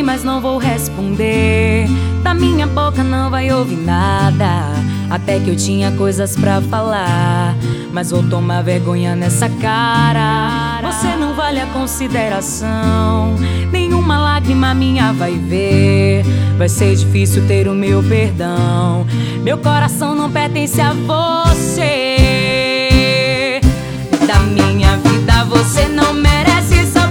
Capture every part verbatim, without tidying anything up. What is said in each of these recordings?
mas não vou responder. Da minha boca não vai ouvir nada. Até que eu tinha coisas pra falar, mas vou tomar vergonha nessa cara. Você não vale a consideração, nenhuma lágrima minha vai ver. Vai ser difícil ter o meu perdão. Meu coração não pertence a você. Da minha vida você não merece saber.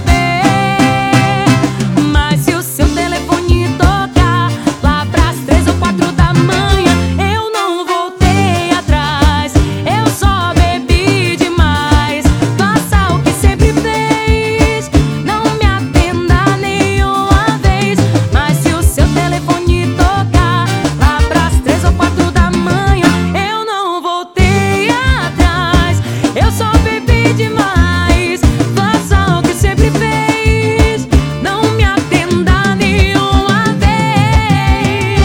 Mas se o seu telefone tocar lá pras três ou quatro da manhã, eu não voltei atrás. Eu só bebi demais. Faça o que sempre fez, não me atenda nenhuma vez. Mas se o seu telefone tocar lá pras três ou quatro da manhã, eu não voltei atrás. Eu só bebi demais. Faça o que sempre fez, não me atenda nenhuma vez.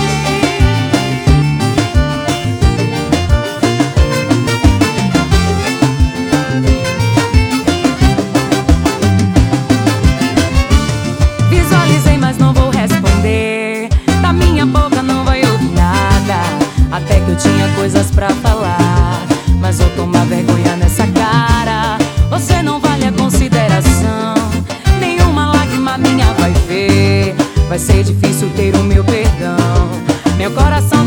Visualizei, mas não vou responder. Da minha boca não vai ouvir nada. Até que eu tinha coisas pra falar, mas vou tomar vergonha nessa cara. Você não vale a consideração, nenhuma lágrima minha vai ver. Vai ser difícil ter o meu perdão. Meu coração